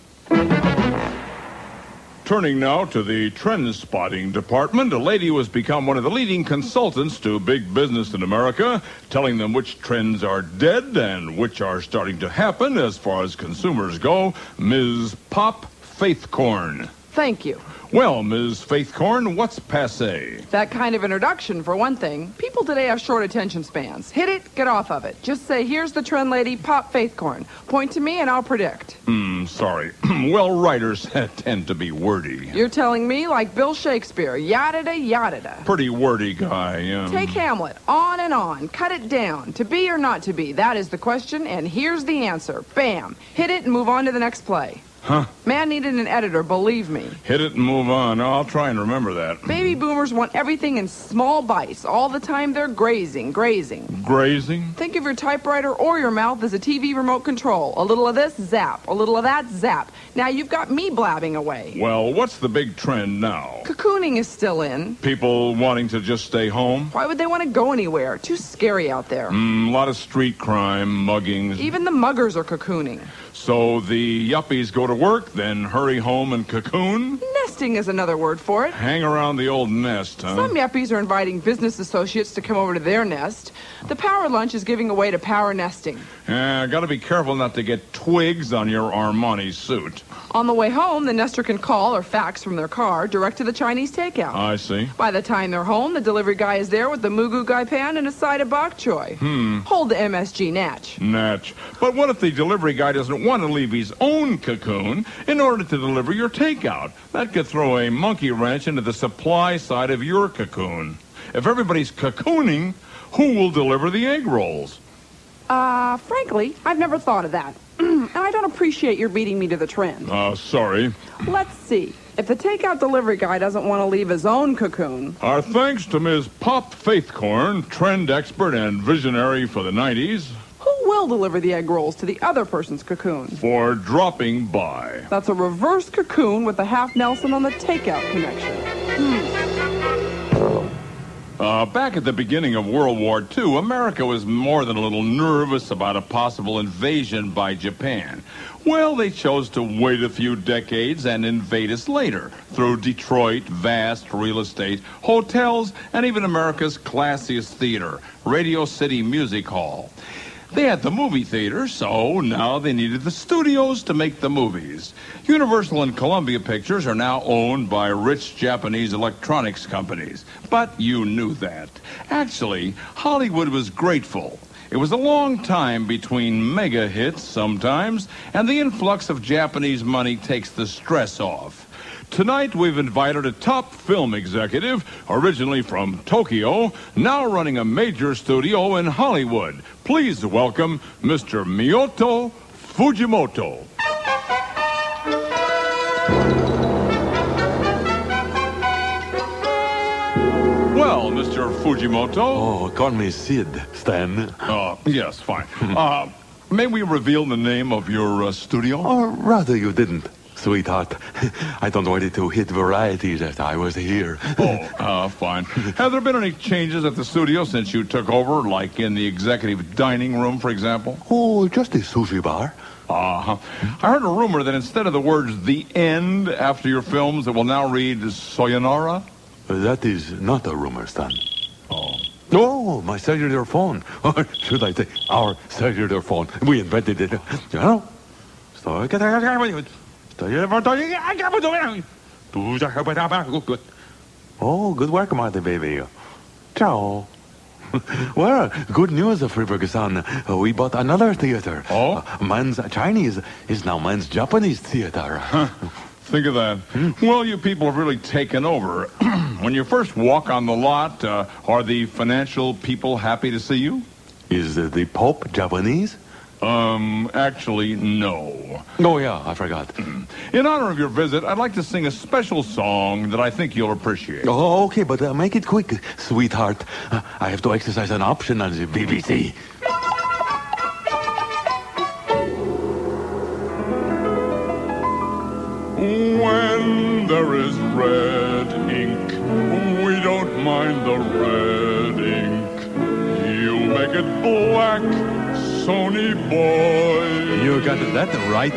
Turning now to the trend-spotting department, a lady who has become one of the leading consultants to big business in America, telling them which trends are dead and which are starting to happen as far as consumers go, Miz Pop Faithcorn. Thank you. Well, Miz Faithcorn, what's passé? That kind of introduction, for one thing. People today have short attention spans. Hit it, get off of it. Just say, "Here's the trend lady, Pop Faithcorn." Point to me and I'll predict. Hmm, sorry. Well, writers tend to be wordy. You're telling me like Bill Shakespeare, yada-da, yada-da. Pretty wordy guy, yeah. Take Hamlet, on and on, cut it down. To be or not to be, that is the question, and here's the answer. Bam. Hit it and move on to the next play. Huh? Man needed an editor, believe me. Hit it and move on. Oh, I'll try and remember that. Baby boomers want everything in small bites. All the time they're grazing, grazing. Grazing? Think of your typewriter or your mouth as a T V remote control. A little of this, zap. A little of that, zap. Now you've got me blabbing away. Well, what's the big trend now? Cocooning is still in. People wanting to just stay home? Why would they want to go anywhere? Too scary out there. Mm, a lot of street crime, muggings. Even the muggers are cocooning. So the yuppies go to work, then hurry home and cocoon? Nesting is another word for it. Hang around the old nest, huh? Some yuppies are inviting business associates to come over to their nest. The power lunch is giving away to power nesting. Yeah, gotta be careful not to get twigs on your Armani suit. On the way home, the nester can call or fax from their car direct to the Chinese takeout. I see. By the time they're home, the delivery guy is there with the Mugu Gai pan and a side of bok choy. Hmm. Hold the M S G Natch. Natch. But what if the delivery guy doesn't want to leave his own cocoon in order to deliver your takeout? That could throw a monkey wrench into the supply side of your cocoon. If everybody's cocooning, who will deliver the egg rolls? Uh, frankly, I've never thought of that. And I don't appreciate your beating me to the trend. Uh, sorry. Let's see. If the takeout delivery guy doesn't want to leave his own cocoon... Our thanks to Miz Pop Faithcorn, trend expert and visionary for the nineties. Who will deliver the egg rolls to the other person's cocoon? For dropping by. That's a reverse cocoon with a half Nelson on the takeout connection. Hmm. Uh, back at the beginning of World War Two, America was more than a little nervous about a possible invasion by Japan. Well, they chose to wait a few decades and invade us later through Detroit, vast real estate, hotels, and even America's classiest theater, Radio City Music Hall. They had the movie theater, so now they needed the studios to make the movies. Universal and Columbia Pictures are now owned by rich Japanese electronics companies. But you knew that. Actually, Hollywood was grateful. It was a long time between mega hits sometimes, and the influx of Japanese money takes the stress off. Tonight, we've invited a top film executive, originally from Tokyo, now running a major studio in Hollywood. Please welcome Mister Miyoto Fujimoto. Well, Mister Fujimoto. Oh, call me Sid, Stan. Uh, yes, fine. uh, may we reveal the name of your uh, studio? Or rather you didn't. Sweetheart, I don't want it to hit variety that I was here. Oh, uh, fine. Have there been any changes at the studio since you took over, like in the executive dining room, for example? Oh, just a sushi bar. Uh-huh. I heard a rumor that instead of the words "the end" after your films, it will now read "Sayonara"? That is not a rumor, Stan. Oh. Oh, my cellular phone. Or should I say, our cellular phone. We invented it. You know? So, oh, good work, Marty, baby. Ciao. Well, good news, Freeburg-san. Uh, we bought another theater. Oh? Uh, man's Chinese is now man's Japanese theater. Huh. Think of that. Hmm? Well, you people have really taken over. When you first walk on the lot, uh, are the financial people happy to see you? Is uh, the Pope Japanese? Um, actually, no. Oh, yeah, I forgot. In honor of your visit, I'd like to sing a special song that I think you'll appreciate. Oh, okay, but uh, make it quick, sweetheart. Uh, I have to exercise an option on the B B C. When there is red ink, we don't mind the red ink. You make it black, Sony boy. You got that right.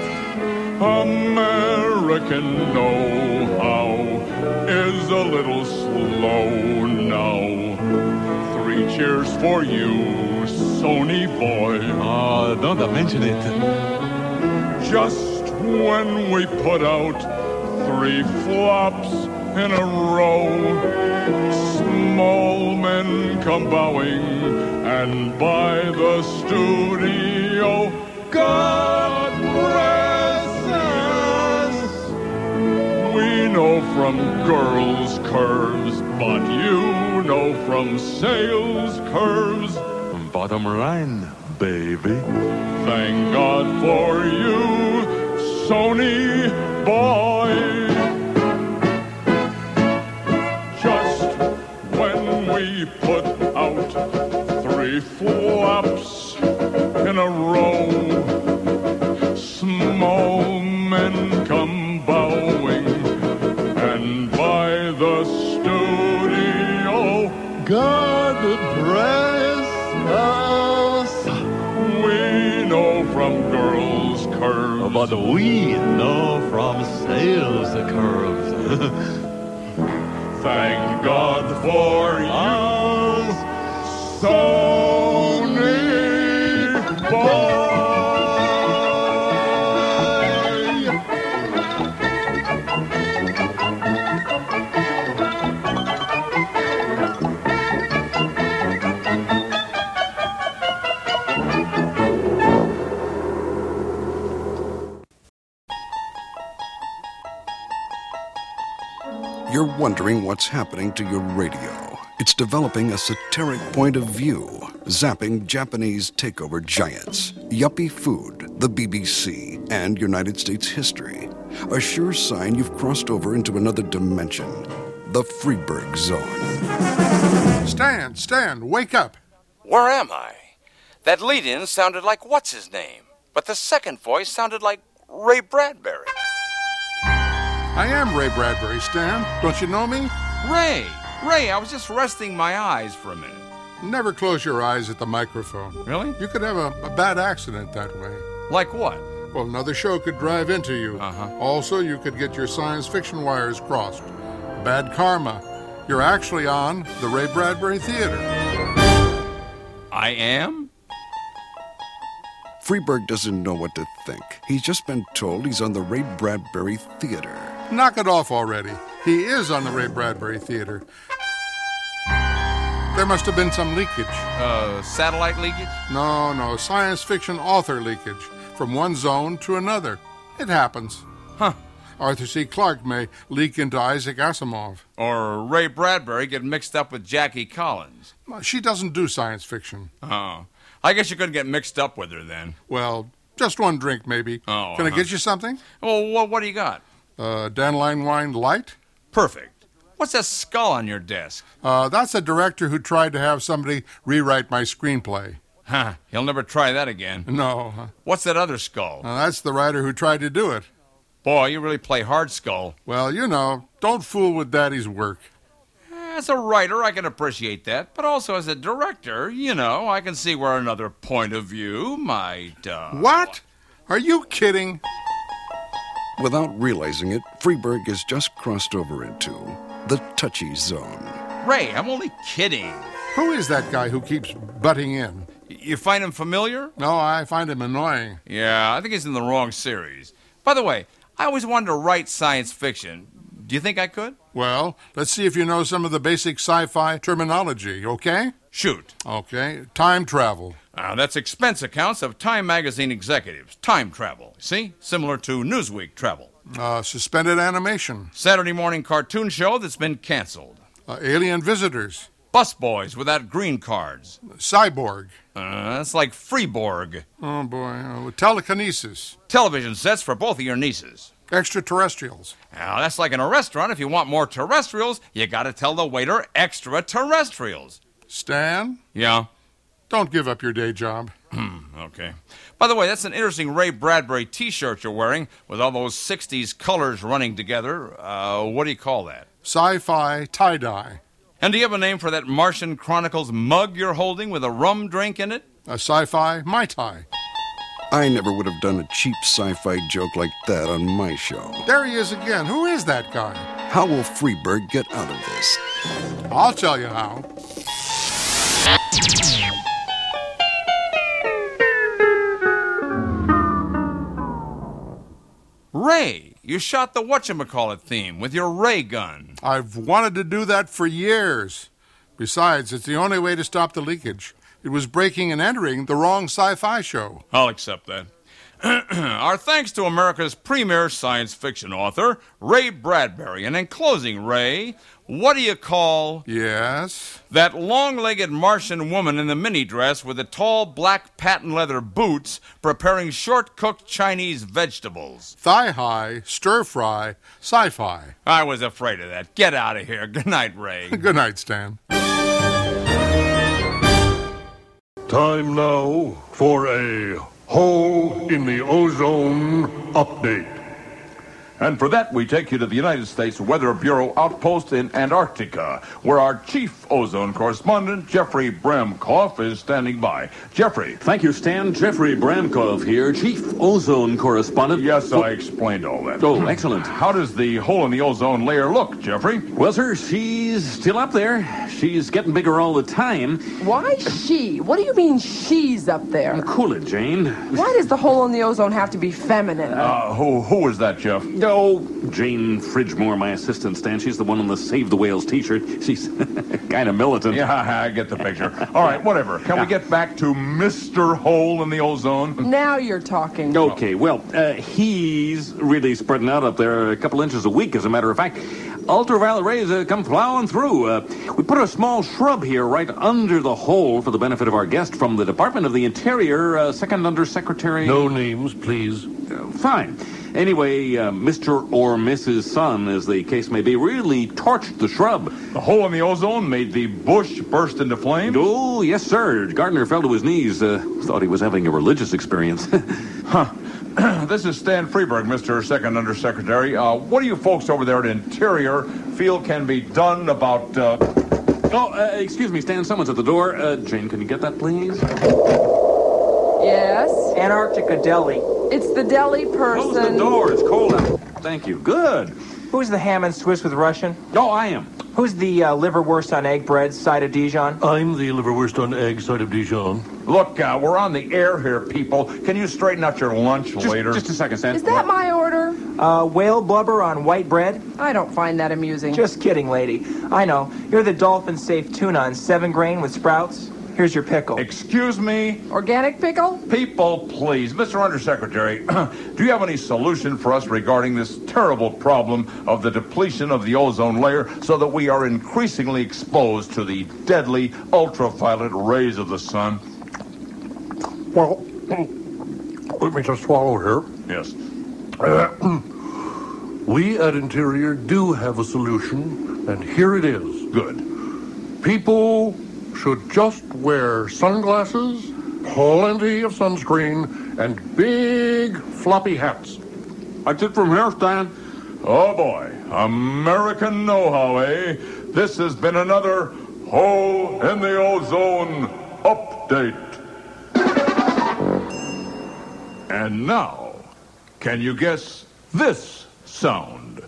American know-how is a little slow now. Three cheers for you, Sony boy. Oh, don't mention it. Just when we put out three flops in a row, small men come bowing and buy the studio. God bless us. We know from girls' curves, but you know from sales curves. Bottom line, baby. Thank God for you, Sony boy. Just when we put out three flops in a row, small men come bowing and buy the studio. God bless us. We know from girls' curves, but we know from sales curves. Thank God for you, Sony boy. You're wondering what's happening to your radio. It's developing a satiric point of view, zapping Japanese takeover giants, yuppie food, the B B C, and United States history. A sure sign you've crossed over into another dimension, the Freeburg Zone. Stan, Stan, wake up. Where am I? That lead-in sounded like what's-his-name, but the second voice sounded like Ray Bradbury. I am Ray Bradbury, Stan. Don't you know me? Ray! Ray, I was just resting my eyes for a minute. Never close your eyes at the microphone. Really? You could have a, a bad accident that way. Like what? Well, another show could drive into you. Uh-huh. Also, you could get your science fiction wires crossed. Bad karma. You're actually on the Ray Bradbury Theater. I am? Freeburg doesn't know what to think. He's just been told he's on the Ray Bradbury Theater. Knock it off already. He is on the Ray Bradbury Theater. There must have been some leakage. Uh, satellite leakage? No, no, science fiction author leakage from one zone to another. It happens. Huh. Arthur C. Clarke may leak into Isaac Asimov. Or Ray Bradbury get mixed up with Jackie Collins. She doesn't do science fiction. Oh. I guess you couldn't get mixed up with her then. Well, just one drink, maybe. Oh, Can uh-huh. I get you something? Well, what, what do you got? Uh, Dandelion Wine Light? Perfect. What's that skull on your desk? Uh, that's a director who tried to have somebody rewrite my screenplay. Huh. He'll never try that again. No. What's that other skull? Uh, that's the writer who tried to do it. Boy, you really play hard skull. Well, you know, don't fool with Daddy's work. As a writer, I can appreciate that, but also as a director, you know, I can see where another point of view might, uh... What? Are you kidding? Without realizing it, Freeburg has just crossed over into the touchy zone. Ray, I'm only kidding. Who is that guy who keeps butting in? You find him familiar? No, I find him annoying. Yeah, I think he's in the wrong series. By the way, I always wanted to write science fiction. Do you think I could? Well, let's see if you know some of the basic sci-fi terminology, okay? Shoot. Okay. Time travel. Uh, that's expense accounts of Time magazine executives. Time travel. See? Similar to Newsweek travel. Uh, suspended animation. Saturday morning cartoon show that's been canceled. Uh, alien visitors. Busboys without green cards. Cyborg. Uh, that's like Freeborg. Oh, boy. Uh, telekinesis. Television sets for both of your nieces. Extraterrestrials. Now, that's like in a restaurant. If you want more terrestrials, you gotta tell the waiter extraterrestrials. Stan? Yeah? Don't give up your day job. Okay. By the way, that's an interesting Ray Bradbury t-shirt you're wearing with all those sixties colors running together. Uh, what do you call that? Sci-fi tie-dye. And do you have a name for that Martian Chronicles mug you're holding with a rum drink in it? A sci-fi Mai Tai. I never would have done a cheap sci-fi joke like that on my show. There he is again. Who is that guy? How will Freeburg get out of this? I'll tell you how. Ray, you shot the whatchamacallit theme with your ray gun. I've wanted to do that for years. Besides, it's the only way to stop the leakage. It was breaking and entering the wrong sci-fi show. I'll accept that. Our thanks to America's premier science fiction author, Ray Bradbury. And in closing, Ray, what do you call... Yes? That long-legged Martian woman in the mini dress with the tall black patent leather boots preparing short-cooked Chinese vegetables? Thigh-high, stir-fry, sci-fi. I was afraid of that. Get out of here. Good night, Ray. Good night, Stan. Time now for a hole in the ozone update. And for that, we take you to the United States Weather Bureau outpost in Antarctica, where our chief ozone correspondent, Jeffrey Bramkoff, is standing by. Jeffrey. Thank you, Stan. Jeffrey Bramkoff here, chief ozone correspondent. Yes, I explained all that. Oh, excellent. How does the hole in the ozone layer look, Jeffrey? Well, sir, she's still up there. She's getting bigger all the time. Why she? What do you mean she's up there? Cool it, Jane. Why does the hole in the ozone have to be feminine? Uh, who, who is that, Jeff? Oh, Jane Fridgemore, my assistant, Stan. She's the one on the Save the Whales t-shirt. She's kind of militant. Yeah, I get the picture. All right, whatever. Can yeah. we get back to Mister Hole in the ozone? Now you're talking. Okay, well, uh, he's really spreading out up there a couple inches a week, as a matter of fact. ultraviolet rays uh, come plowing through. Uh, we put a small shrub here right under the hole for the benefit of our guest from the Department of the Interior, uh, Second Undersecretary... No names, please. Uh, fine. Anyway, uh, Mister or Missus Sun, as the case may be, really torched the shrub. The hole in the ozone made the bush burst into flames? Oh, yes, sir. Gardner fell to his knees. Uh, thought he was having a religious experience. Huh. This is Stan Freeberg, Mister Second Undersecretary. Uh, what do you folks over there at Interior feel can be done about... Uh... Oh, uh, excuse me, Stan. Someone's at the door. Uh, Jane, can you get that, please? Yes? Antarctica Deli. It's the deli person. Close the door. It's cold out. Thank you. Good. Who's the ham and Swiss with Russian? Oh, I am. Who's the uh, liverwurst on egg bread side of Dijon? I'm the liverwurst on egg side of Dijon. Look, uh, we're on the air here, people. Can you straighten out your lunch just, later? Just a second, Stan. Is that my order? Uh, whale blubber on white bread? I don't find that amusing. Just kidding, lady. I know. You're the dolphin-safe tuna on seven grain with sprouts. Here's your pickle. Excuse me? Organic pickle? People, please. Mister Undersecretary, do you have any solution for us regarding this terrible problem of the depletion of the ozone layer so that we are increasingly exposed to the deadly ultraviolet rays of the sun? Well, let me just swallow here. Yes. Uh, we at Interior do have a solution, and here it is. Good. People should just wear sunglasses, plenty of sunscreen, and big floppy hats. That's it from here, Stan. Oh, boy. American know-how, eh? This has been another Hole in the Ozone update. And now, can you guess this sound?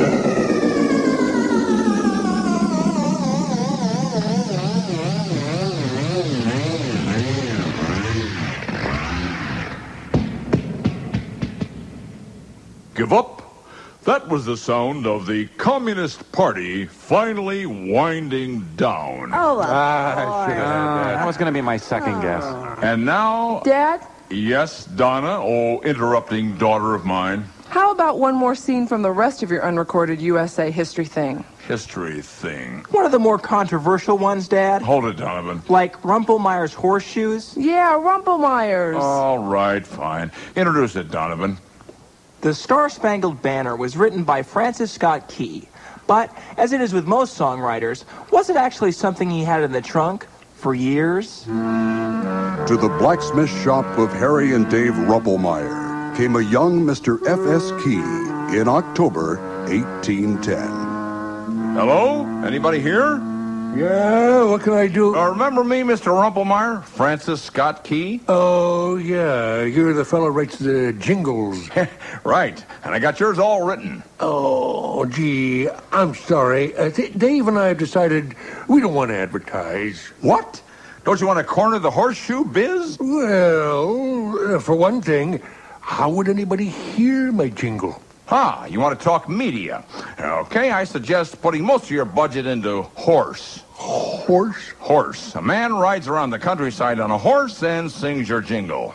Give up? That was the sound of the Communist Party finally winding down. Oh, of Ah, course. uh, that was going to be my second Oh. guess. And now... Dad? Yes, Donna, oh, interrupting daughter of mine. How about one more scene from the rest of your unrecorded U S A history thing? History thing. One of the more controversial ones, Dad. Hold it, Donovan. Like Rumpelmeyer's horseshoes. Yeah, Rumpelmeyer's. All right, fine. Introduce it, Donovan. The Star-Spangled Banner was written by Francis Scott Key, but as it is with most songwriters, was it actually something he had in the trunk for years? To the blacksmith shop of Harry and Dave Rumpelmeyer came a young Mister F S Key in October eighteen ten. Hello? Anybody here? Yeah, what can I do? Uh, remember me, Mister Rumpelmeyer? Francis Scott Key? Oh, yeah, you're the fellow who writes the jingles. Right, and I got yours all written. Oh, gee, I'm sorry. Uh, th- Dave and I have decided we don't want to advertise. What? Don't you want to corner the horseshoe biz? Well, uh, for one thing, how would anybody hear my jingle? Ah, you want to talk media. Okay, I suggest putting most of your budget into horse. Horse? Horse. A man rides around the countryside on a horse and sings your jingle.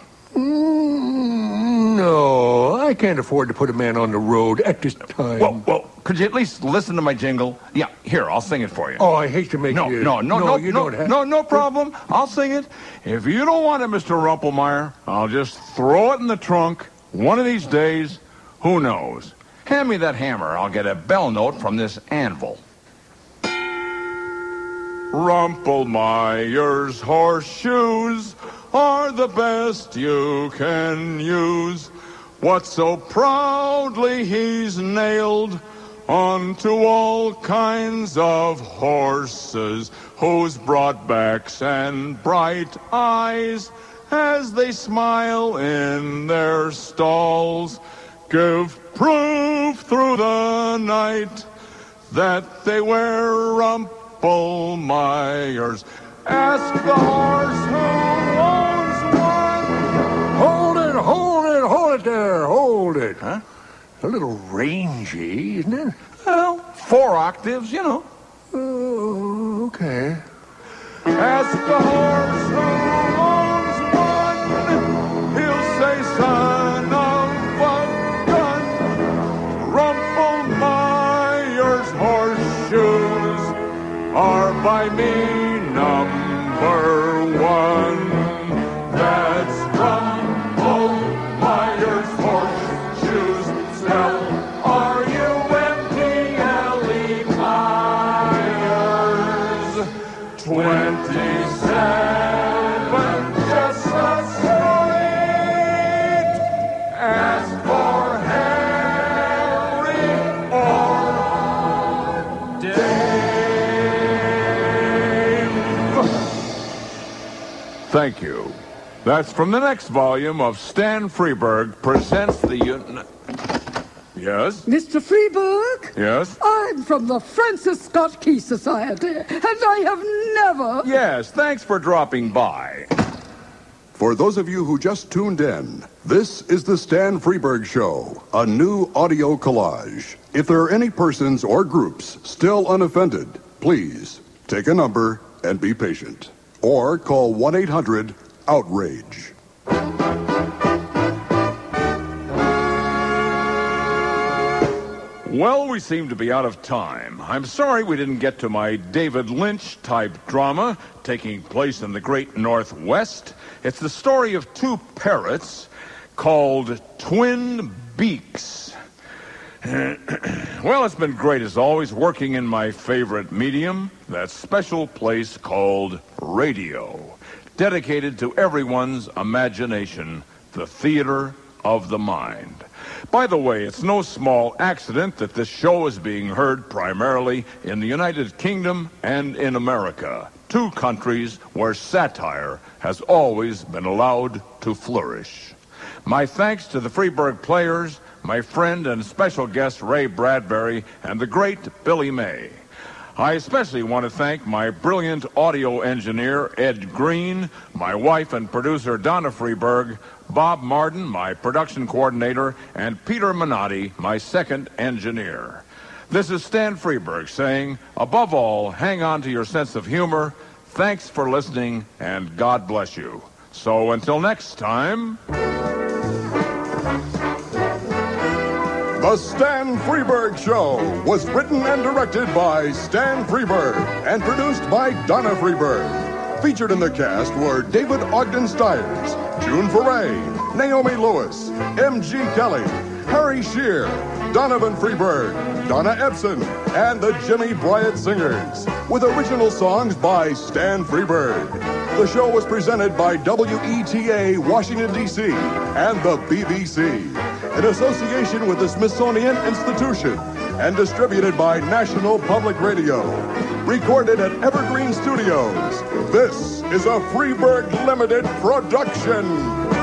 Mm, no, I can't afford to put a man on the road at this time. Well, well, could you at least listen to my jingle? Yeah, here, I'll sing it for you. Oh, I hate to make no, you... No, no, no, you no, don't have... no, no problem. I'll sing it. If you don't want it, Mister Rumpelmeyer, I'll just throw it in the trunk. One of these days, who knows? Hand me that hammer. I'll get a bell note from this anvil. Rumpelmeyer's horseshoes are the best you can use. What so proudly he's nailed onto all kinds of horses, whose broad backs and bright eyes, as they smile in their stalls, give proof through the night that they wear Rumpelmeyers. Ask the horse who owns one. Hold it, hold it, hold it there, hold it. Huh? A little rangy, isn't it? Well, four octaves, you know. Oh, okay. Ask the horse who owns one. He'll say, son of a gun. Rumpelmeyer's horse are by me number one. That's from Old Myers Horseshoes, spell R U M P L E Myers. Twenty-seven, just a street. Ask for Harry or Dave. Thank you. That's from the next volume of Stan Freberg Presents the... Un- yes? Mister Freberg? Yes? I'm from the Francis Scott Key Society, and I have never... Yes, thanks for dropping by. For those of you who just tuned in, this is the Stan Freberg Show, a new audio collage. If there are any persons or groups still unoffended, please take a number and be patient. Or call one eight hundred outrage. Well, we seem to be out of time. I'm sorry we didn't get to my David Lynch-type drama taking place in the great Northwest. It's the story of two parrots called Twin Beaks. Well, it's been great as always working in my favorite medium, that special place called radio, dedicated to everyone's imagination, the theater of the mind. By the way, it's no small accident that this show is being heard primarily in the United Kingdom and in America, two countries where satire has always been allowed to flourish. My thanks to the Freberg Players, my friend and special guest Ray Bradbury, and the great Billy May. I especially want to thank my brilliant audio engineer, Ed Green, my wife and producer, Donna Freberg, Bob Martin, my production coordinator, and Peter Minotti, my second engineer. This is Stan Freberg saying, above all, hang on to your sense of humor. Thanks for listening, and God bless you. So until next time... The Stan Freberg Show was written and directed by Stan Freberg and produced by Donna Freberg. Featured in the cast were David Ogden Stiers, June Foray, Naomi Lewis, M G Kelly, Harry Shear, Donovan Freberg, Donna Epson, and the Jimmy Bryant Singers, with original songs by Stan Freberg. The show was presented by W E T A Washington, D C and the B B C, in association with the Smithsonian Institution, and distributed by National Public Radio. Recorded at Evergreen Studios, this is a Freberg Limited production.